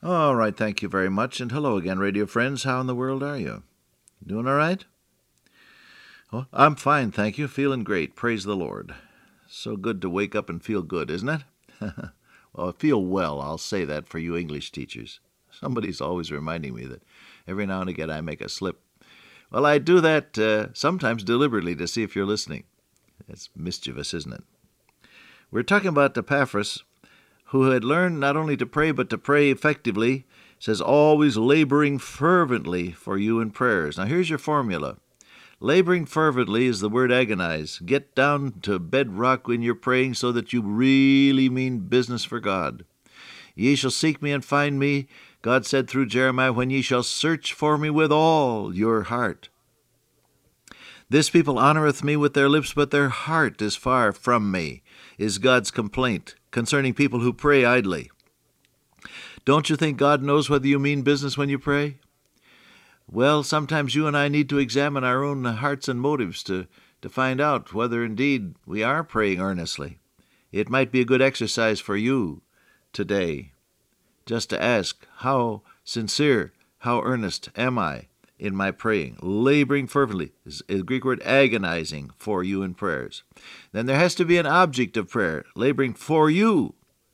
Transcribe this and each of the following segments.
All right, thank you very much, and hello again, radio friends. How in the world are you? Doing all right? Well, I'm fine, thank you. Feeling great. Praise the Lord. So good to wake up and feel good, isn't it? Well, I feel well, I'll say that for you English teachers. Somebody's always reminding me that every now and again I make a slip. Well, I do that sometimes deliberately to see if you're listening. It's mischievous, isn't it? We're talking about Epaphras, who had learned not only to pray, but to pray effectively. It says, always laboring fervently for you in prayers. Now, here's your formula. Laboring fervently is the word agonize. Get down to bedrock when you're praying so that you really mean business for God. Ye shall seek me and find me, God said through Jeremiah, when ye shall search for me with all your heart. This people honoreth me with their lips, but their heart is far from me, is God's complaint concerning people who pray idly. Don't you think God knows whether you mean business when you pray? Well, sometimes you and I need to examine our own hearts and motives to find out whether indeed we are praying earnestly. It might be a good exercise for you today just to ask, how sincere, how earnest am I in my praying? Laboring fervently is the Greek word agonizing for you in prayers. Then there has to be an object of prayer, laboring for you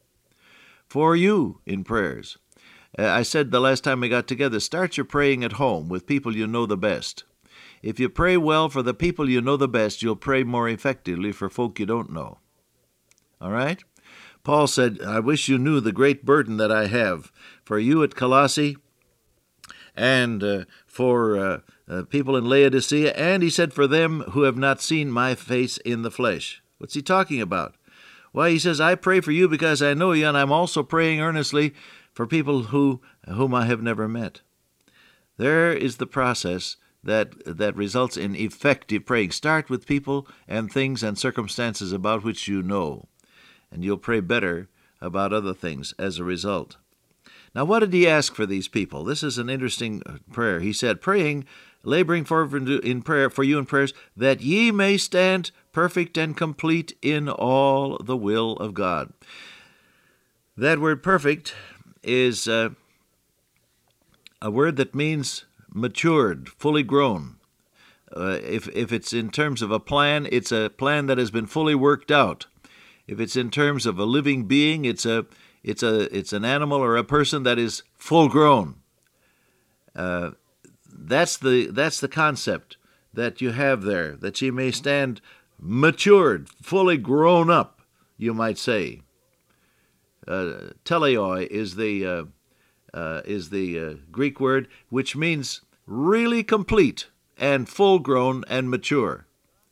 in prayers. I said the last time we got together, start your praying at home with people you know the best. If you pray well for the people you know the best, you'll pray more effectively for folk you don't know. All right? Paul said, I wish you knew the great burden that I have for you at Colossae and for people in Laodicea, and he said, for them who have not seen my face in the flesh. What's he talking about? Why, he says, I pray for you because I know you, and I'm also praying earnestly for people whom I have never met. There is the process that results in effective praying. Start with people and things and circumstances about which you know, and you'll pray better about other things as a result. Now, what did he ask for these people? This is an interesting prayer. He said, praying, laboring in prayer for you in prayers, that ye may stand perfect and complete in all the will of God. That word perfect is a word that means matured, fully grown. If it's in terms of a plan, it's a plan that has been fully worked out. If it's in terms of a living being, it's an animal or a person that is full grown. That's the concept that you have there, that ye may stand matured, fully grown up, you might say. Teleoi is the Greek word which means really complete and full grown and mature.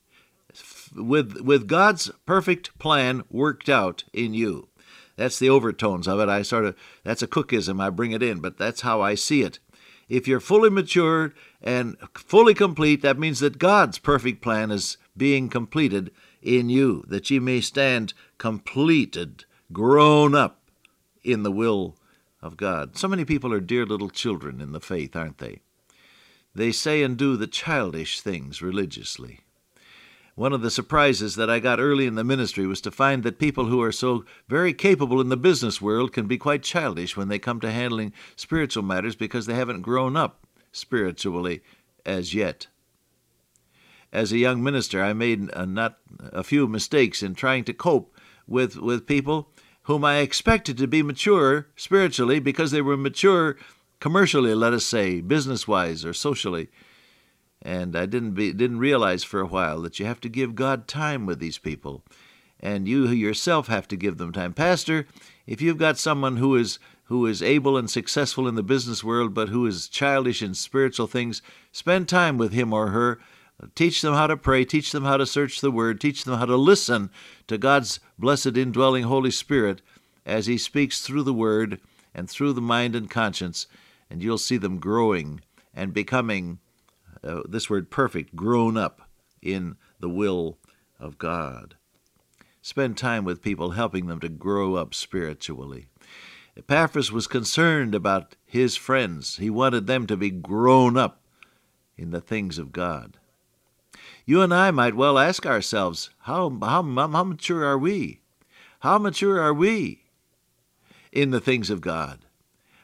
With God's perfect plan worked out in you. That's the overtones of it. That's a cookism. I bring it in, but that's how I see it. If you're fully matured and fully complete, that means that God's perfect plan is being completed in you, that ye may stand completed, grown up in the will of God. So many people are dear little children in the faith, aren't they? They say and do the childish things religiously. One of the surprises that I got early in the ministry was to find that people who are so very capable in the business world can be quite childish when they come to handling spiritual matters because they haven't grown up spiritually as yet. As a young minister, I made not a few mistakes in trying to cope with people whom I expected to be mature spiritually because they were mature commercially, let us say, business-wise or socially. And I didn't realize for a while that you have to give God time with these people. And you yourself have to give them time. Pastor, if you've got someone who is able and successful in the business world but who is childish in spiritual things, spend time with him or her. Teach them how to pray. Teach them how to search the Word. Teach them how to listen to God's blessed indwelling Holy Spirit as He speaks through the Word and through the mind and conscience. And you'll see them growing and becoming this word perfect, grown up in the will of God. Spend time with people, helping them to grow up spiritually. Epaphras was concerned about his friends. He wanted them to be grown up in the things of God. You and I might well ask ourselves, how mature are we? How mature are we in the things of God?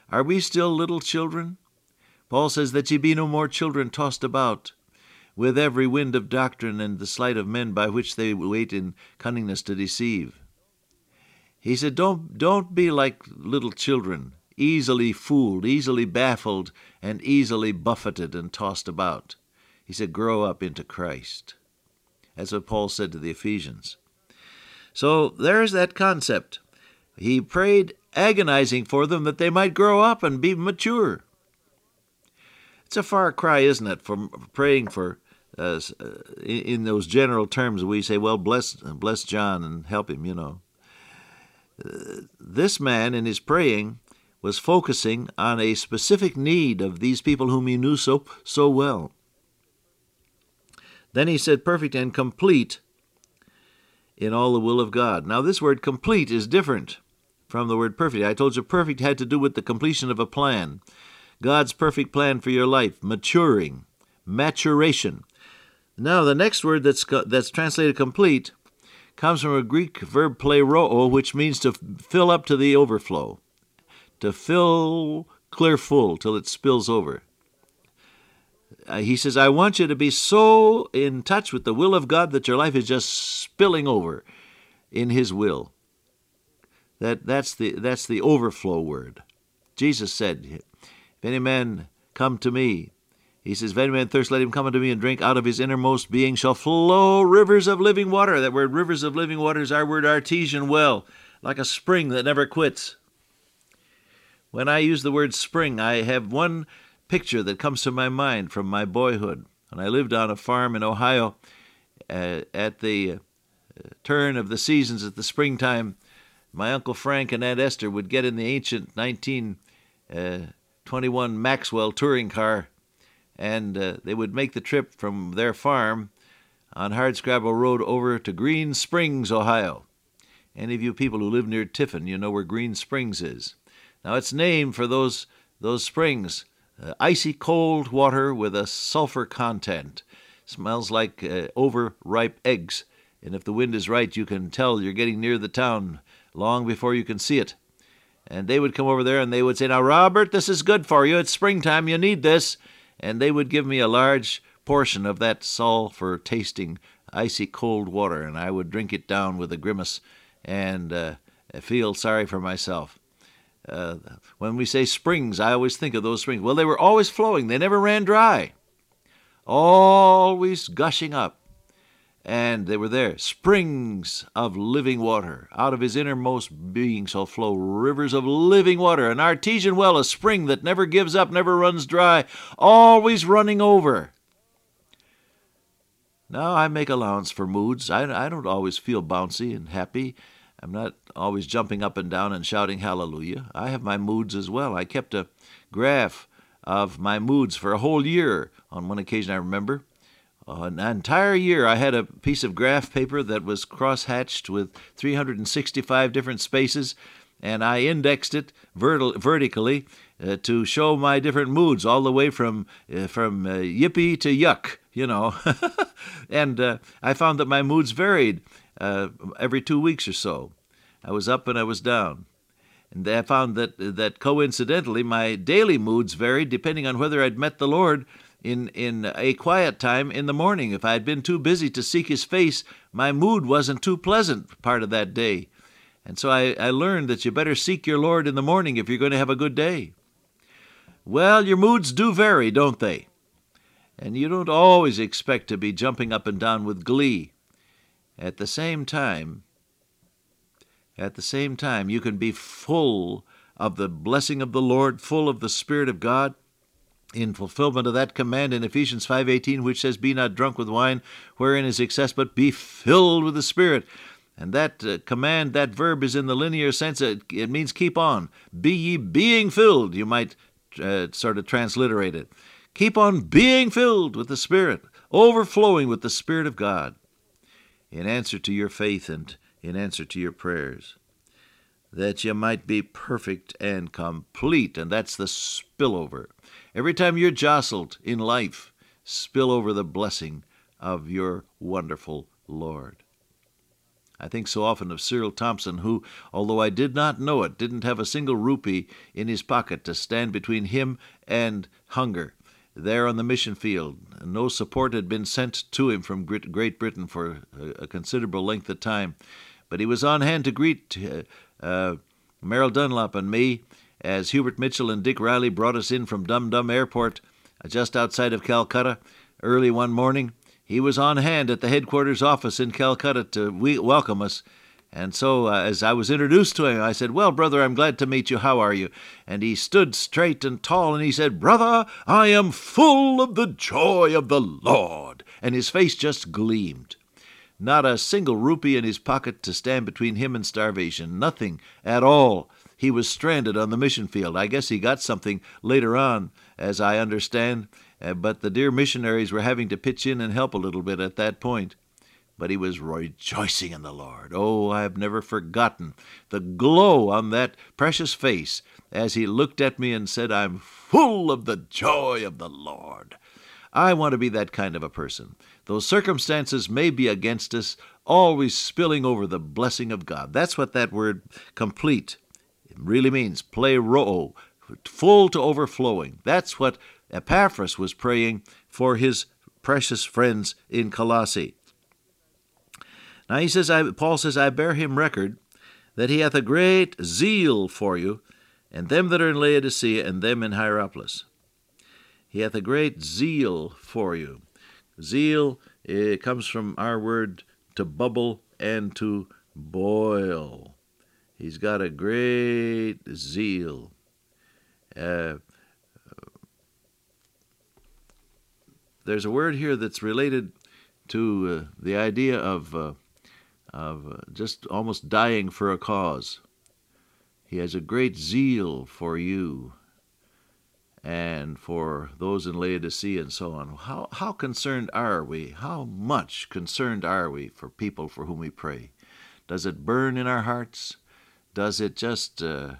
Are we still little children? Paul says that ye be no more children tossed about with every wind of doctrine and the sleight of men by which they wait in cunningness to deceive. He said, don't be like little children, easily fooled, easily baffled, and easily buffeted and tossed about. He said, grow up into Christ. That's what Paul said to the Ephesians. So there's that concept. He prayed agonizing for them that they might grow up and be mature. It's a far cry, isn't it, from praying for, in those general terms, we say, well, bless John and help him, you know. This man, in his praying, was focusing on a specific need of these people whom he knew so well. Then he said, perfect and complete in all the will of God. Now, this word complete is different from the word perfect. I told you perfect had to do with the completion of a plan. God's perfect plan for your life, maturing, maturation. Now, the next word that's translated complete comes from a Greek verb pleroo, which means to fill up to the overflow, to fill clear full till it spills over. He says, I want you to be so in touch with the will of God that your life is just spilling over in His will. That's the overflow word. Jesus said, if any man come to me, he says, if any man thirst, let him come unto me and drink. Out of his innermost being shall flow rivers of living water. That word rivers of living water is our word artesian well, like a spring that never quits. When I use the word spring, I have one picture that comes to my mind from my boyhood. When I lived on a farm in Ohio, at the turn of the seasons at the springtime, my Uncle Frank and Aunt Esther would get in the ancient 1921 Maxwell touring car, and they would make the trip from their farm on Hardscrabble Road over to Green Springs, Ohio. Any of you people who live near Tiffin, you know where Green Springs is. Now, it's named for those springs. Icy cold water with a sulfur content. Smells like overripe eggs. And if the wind is right, you can tell you're getting near the town long before you can see it. And they would come over there and they would say, now, Robert, this is good for you. It's springtime. You need this. And they would give me a large portion of that sulfur-tasting, icy cold water, and I would drink it down with a grimace and feel sorry for myself. When we say springs, I always think of those springs. Well, they were always flowing. They never ran dry. Always gushing up. And they were there. Springs of living water. Out of his innermost being shall flow rivers of living water. An artesian well, a spring that never gives up, never runs dry, always running over. Now, I make allowance for moods. I don't always feel bouncy and happy. I'm not always jumping up and down and shouting hallelujah. I have my moods as well. I kept a graph of my moods for a whole year. On one occasion, I remember. An entire year, I had a piece of graph paper that was cross-hatched with 365 different spaces, and I indexed it vertically to show my different moods, all the way from yippee to yuck, you know. And I found that my moods varied every 2 weeks or so. I was up and I was down. And I found that coincidentally, my daily moods varied depending on whether I'd met the Lord in a quiet time in the morning. If I had been too busy to seek His face, my mood wasn't too pleasant part of that day. And so I learned that you better seek your Lord in the morning if you're going to have a good day. Well, your moods do vary, don't they? And you don't always expect to be jumping up and down with glee. At the same time, you can be full of the blessing of the Lord, full of the Spirit of God, in fulfillment of that command in Ephesians 5:18, which says, be not drunk with wine, wherein is excess, but be filled with the Spirit. And that command, that verb is in the linear sense. It means keep on. Be ye being filled, you might sort of transliterate it. Keep on being filled with the Spirit, overflowing with the Spirit of God, in answer to your faith and in answer to your prayers, that you might be perfect and complete. And that's the spillover. Every time you're jostled in life, spill over the blessing of your wonderful Lord. I think so often of Cyril Thompson, who, although I did not know it, didn't have a single rupee in his pocket to stand between him and hunger. There on the mission field, no support had been sent to him from Great Britain for a considerable length of time. But he was on hand to greet Merrill Dunlop and me as Hubert Mitchell and Dick Riley brought us in from Dum Dum Airport just outside of Calcutta early one morning. He was on hand at the headquarters office in Calcutta to welcome us. And so as I was introduced to him, I said, "Well, brother, I'm glad to meet you. How are you?" And he stood straight and tall, and he said, "Brother, I am full of the joy of the Lord." And his face just gleamed. Not a single rupee in his pocket to stand between him and starvation. Nothing at all. He was stranded on the mission field. I guess he got something later on, as I understand, but the dear missionaries were having to pitch in and help a little bit at that point. But he was rejoicing in the Lord. Oh, I have never forgotten the glow on that precious face as he looked at me and said, "I'm full of the joy of the Lord." I want to be that kind of a person. Though circumstances may be against us, always spilling over the blessing of God. That's what that word complete really means. Pleroo, full to overflowing. That's what Epaphras was praying for his precious friends in Colossae. Now he says, Paul says, "I bear him record that he hath a great zeal for you, and them that are in Laodicea, and them in Hierapolis." He hath a great zeal for you. Zeal, it comes from our word to bubble and to boil. He's got a great zeal. There's a word here that's related to the idea of just almost dying for a cause. He has a great zeal for you and for those in Laodicea and so on. How concerned are we? How much concerned are we for people for whom we pray? Does it burn in our hearts? Does it just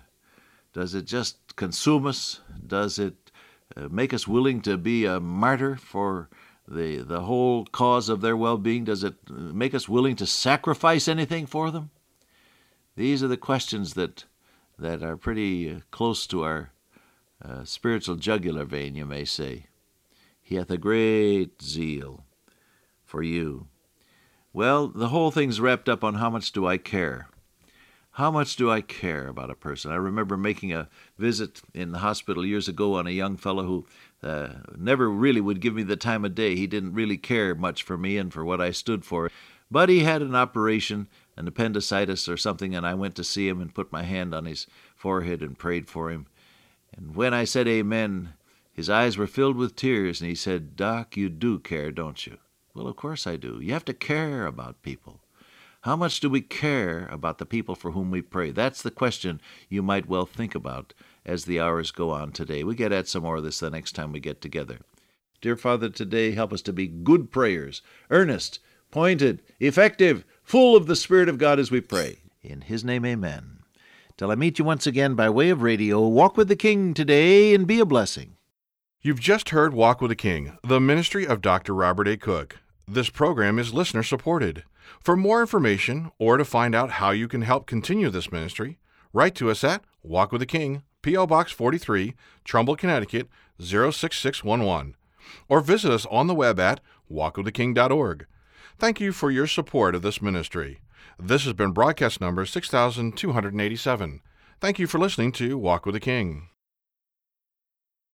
consume us? Does it make us willing to be a martyr for the whole cause of their well-being? Does it make us willing to sacrifice anything for them? These are the questions that are pretty close to our spiritual jugular vein, you may say. He hath a great zeal for you. Well, the whole thing's wrapped up on how much do I care. How much do I care about a person? I remember making a visit in the hospital years ago on a young fellow who never really would give me the time of day. He didn't really care much for me and for what I stood for. But he had an operation, an appendicitis or something, and I went to see him and put my hand on his forehead and prayed for him. And when I said amen, his eyes were filled with tears, and he said, "Doc, you do care, don't you?" Well, of course I do. You have to care about people. How much do we care about the people for whom we pray? That's the question you might well think about as the hours go on today. We get at some more of this the next time we get together. Dear Father, today help us to be good prayers, earnest, pointed, effective, full of the Spirit of God as we pray. In His name, amen. Till I meet you once again by way of radio, walk with the King today and be a blessing. You've just heard Walk with the King, the ministry of Dr. Robert A. Cook. This program is listener-supported. For more information or to find out how you can help continue this ministry, write to us at Walk with the King, P.O. Box 43, Trumbull, Connecticut, 06611, or visit us on the web at walkwiththeking.org. Thank you for your support of this ministry. This has been broadcast number 6287. Thank you for listening to Walk with the King.